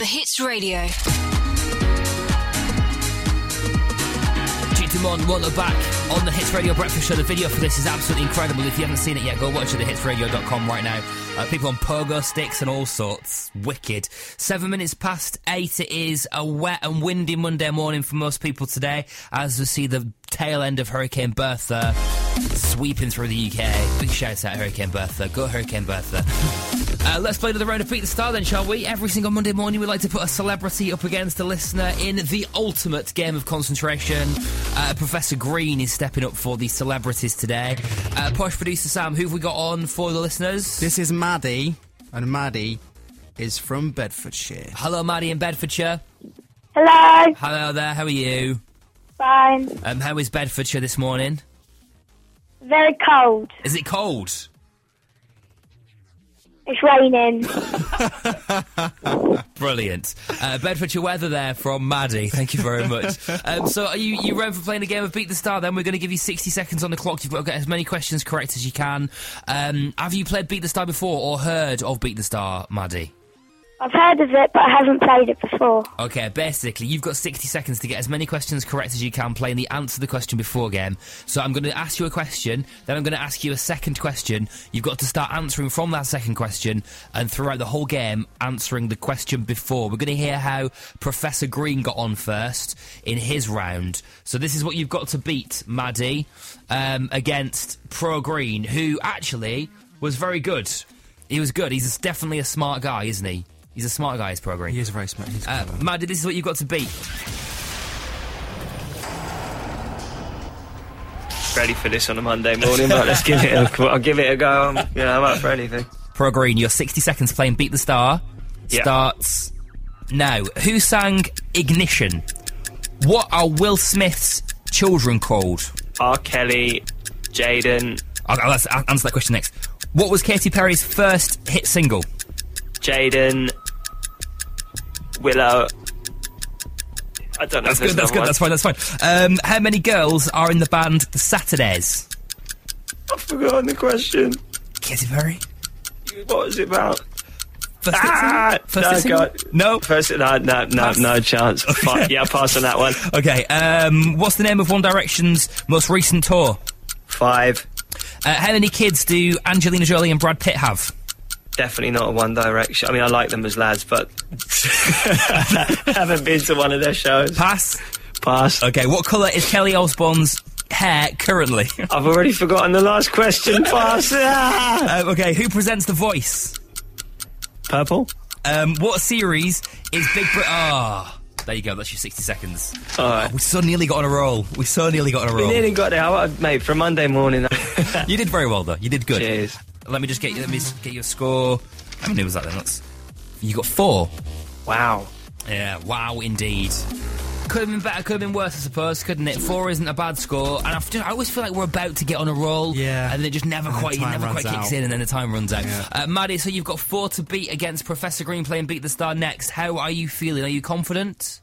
The Hits Radio. Mon, welcome back on the Hits Radio Breakfast Show. The video for this is absolutely incredible. If you haven't seen it yet, go watch it at thehitsradio.com right now. People on pogo sticks and all sorts. Wicked. 7 minutes past 8. It is a wet and windy Monday morning for most people today, as we see the tail end of Hurricane Bertha sweeping through the UK. Big shout out Hurricane Bertha. Go Hurricane Bertha. Let's play another round of Beat the Star then, shall we? Every single Monday morning we like to put a celebrity up against a listener in the ultimate game of concentration. Professor Green is stepping up for the celebrities today. Posh producer Sam, who have we got on for the listeners? This is Maddie, and Maddie is from Bedfordshire. Hello, Maddie in Bedfordshire. Hello. Hello there, how are you? Fine. How is Bedfordshire this morning? Very cold. Is it cold? It's raining. Brilliant. Bedfordshire weather there from Maddie. Thank you very much. So are you ready for playing a game of Beat the Star then? We're going to give you 60 seconds on the clock. You've got to get as many questions correct as you can. Have you played Beat the Star before or heard of Beat the Star, Maddie? I've heard of it, but I haven't played it before. Okay, basically, you've got 60 seconds to get as many questions correct as you can, playing the answer the question before game. So I'm going to ask you a question, then I'm going to ask you a second question. You've got to start answering from that second question, and throughout the whole game, answering the question before. We're going to hear how Professor Green got on first in his round. So this is what you've got to beat, Maddie, against Pro Green, who actually was very good. He was good. He's definitely a smart guy, isn't he? He's a smart guy, is Pro Green. He is very smart. Maddie, this is what you've got to beat. Ready for this on a Monday morning, but let's give it I'll give it a go. I'm up for anything. Pro Green, your 60 seconds playing Beat the Star starts now. Who sang Ignition? What are Will Smith's children called? R. Kelly, Jaden. Let's answer that question next. What was Katy Perry's first hit single? Jaden, Willow. I don't know. That's good. That's fine. How many girls are in the band The Saturdays? I've forgotten the question. Katy Perry. What was it about? First single? No. No chance. Yeah, pass on that one. Okay. What's the name of One Direction's most recent tour? 5. How many kids do Angelina Jolie and Brad Pitt have? Definitely not a One Direction. I mean, I like them as lads, but haven't been to one of their shows. Pass. Okay, what colour is Kelly Osbourne's hair currently? I've already forgotten the last question. Pass. Okay, who presents The Voice? Purple. What series is Big Brother? There you go, that's your 60 seconds. All right. We so nearly got on a roll. We nearly got there. Mate, for a Monday morning. You did very well, though. You did good. Cheers. Let me get you a score. How many was that then? You got 4. Wow. Yeah, wow indeed. Could have been better, could have been worse, I suppose, couldn't it? 4 isn't a bad score, and I always feel like we're about to get on a roll, yeah, and then it just never quite kicks in, and then the time runs out. Yeah. Maddie, so you've got 4 to beat against Professor Green playing Beat the Star next. How are you feeling? Are you confident?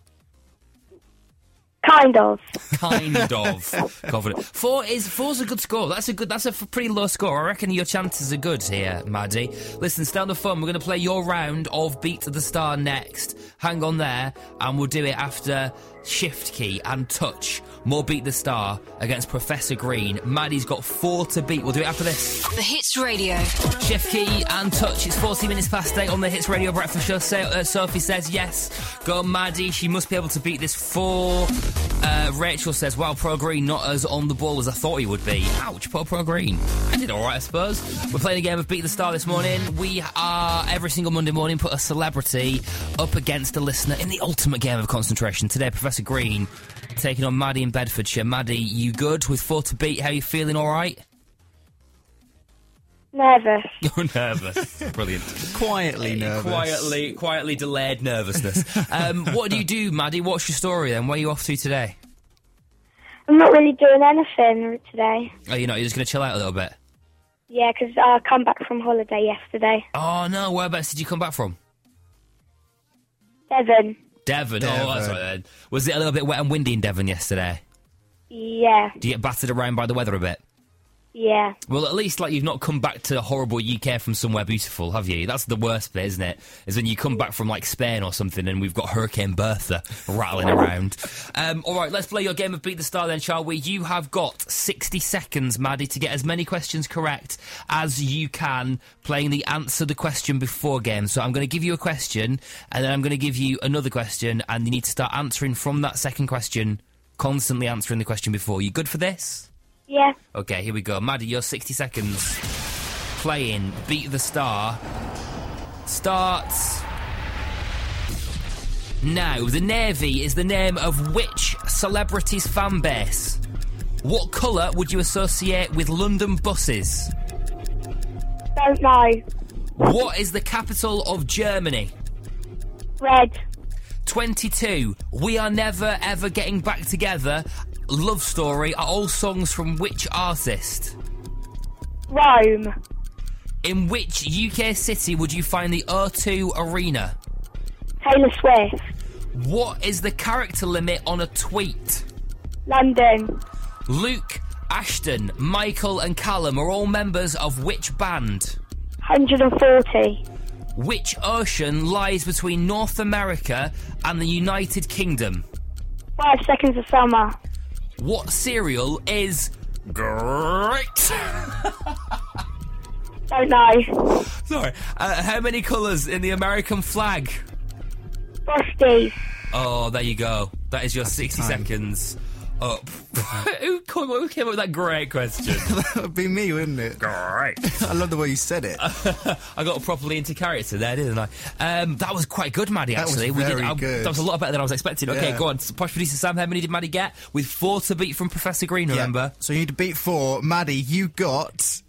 Kind of. Confident. 4's a good score. That's a pretty low score. I reckon your chances are good here, Maddie. Listen, stay on the phone. We're going to play your round of Beat the Star next. Hang on there, and we'll do it after Shift Key and Touch. More Beat the Star against Professor Green. Maddie's got 4 to beat. We'll do it after this. The Hits Radio. Shift Key and Touch. It's 40 minutes past 8 on the Hits Radio Breakfast Show. Sophie says yes. Go Maddie. She must be able to beat this 4. Rachel says, wow, Pro Green not as on the ball as I thought he would be. Ouch, poor Pro Green. I did alright, I suppose. We're playing a game of Beat the Star this morning. We are, every single Monday morning, put a celebrity up against a listener in the ultimate game of concentration. Today, Professor Green taking on Maddie in Bedfordshire. Maddie, you good with 4 to beat? How are you feeling, alright? Nervous. You're nervous. Brilliant. Quietly nervous. Quietly delayed nervousness. What do you do, Maddie? What's your story then? Where are you off to today? I'm not really doing anything today. Oh, you're not? You're just going to chill out a little bit? Yeah, because I come back from holiday yesterday. Oh, no. Whereabouts did you come back from? Devon. Devon. Oh, that's right then. Was it a little bit wet and windy in Devon yesterday? Yeah. Do you get battered around by the weather a bit? Yeah. Well, at least, like, you've not come back to horrible UK from somewhere beautiful, have you? That's the worst bit, isn't it? Is when you come back from, like, Spain or something and we've got Hurricane Bertha rattling around. All right, let's play your game of Beat the Star then, shall we? You have got 60 seconds, Maddie, to get as many questions correct as you can, playing the Answer the Question Before game. So I'm going to give you a question, and then I'm going to give you another question, and you need to start answering from that second question, constantly answering the question before. You good for this? Yeah. Okay, here we go. Maddie, your 60 seconds. Playing Beat the Star starts now. The Navy is the name of which celebrity's fan base? What colour would you associate with London buses? Don't know. What is the capital of Germany? Red. 22. We Are Never Ever Getting Back Together. Love Story are all songs from which artist? Rome. In which UK city would you find the O2 Arena? Taylor Swift. What is the character limit on a tweet? London. Luke, Ashton, Michael and Callum are all members of which band? 140. Which ocean lies between North America and the United Kingdom? 5 Seconds of Summer. What cereal is great? Don't know. Sorry. How many colours in the American flag? Frosty. Oh, there you go. That is your 60 seconds up. Who came up with that great question? That would be me, wouldn't it? Great. I love the way you said it. I got properly into character there, didn't I? That was quite good, Maddie, That was actually. very good. That was a lot better than I was expecting. Okay, Yeah. go on. Posh producer Sam, how many did Maddie get? With 4 to beat from Professor Green, remember? So you need to beat 4. Maddie, you got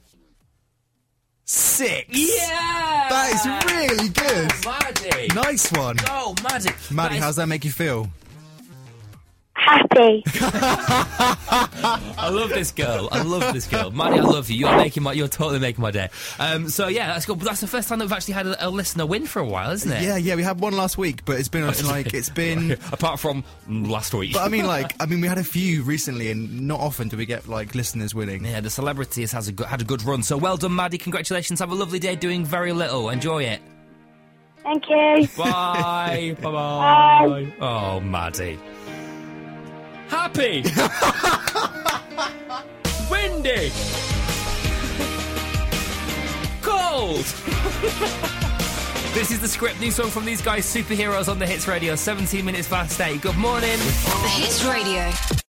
6. Yeah! That is really good. Maddie! Nice one. Oh, Maddie. Maddie, how's that make you feel? Happy. I love this girl. I love this girl. Maddie, I love you. You're totally making my day. So yeah, that's good. But that's the first time that we've actually had a listener win for a while, isn't it? Yeah, we had one last week, but it's been apart from last week. But I mean, we had a few recently, and not often do we get like listeners winning. Yeah, the celebrity had a good run. So well done, Maddie. Congratulations. Have a lovely day doing very little. Enjoy it. Thank you. Bye. Bye-bye. Bye. Oh, Maddie. Happy. Windy. Cold. This is the script. New song from these guys, Superheroes, on the Hits Radio. 17 minutes past 8. Good morning. The Hits Radio.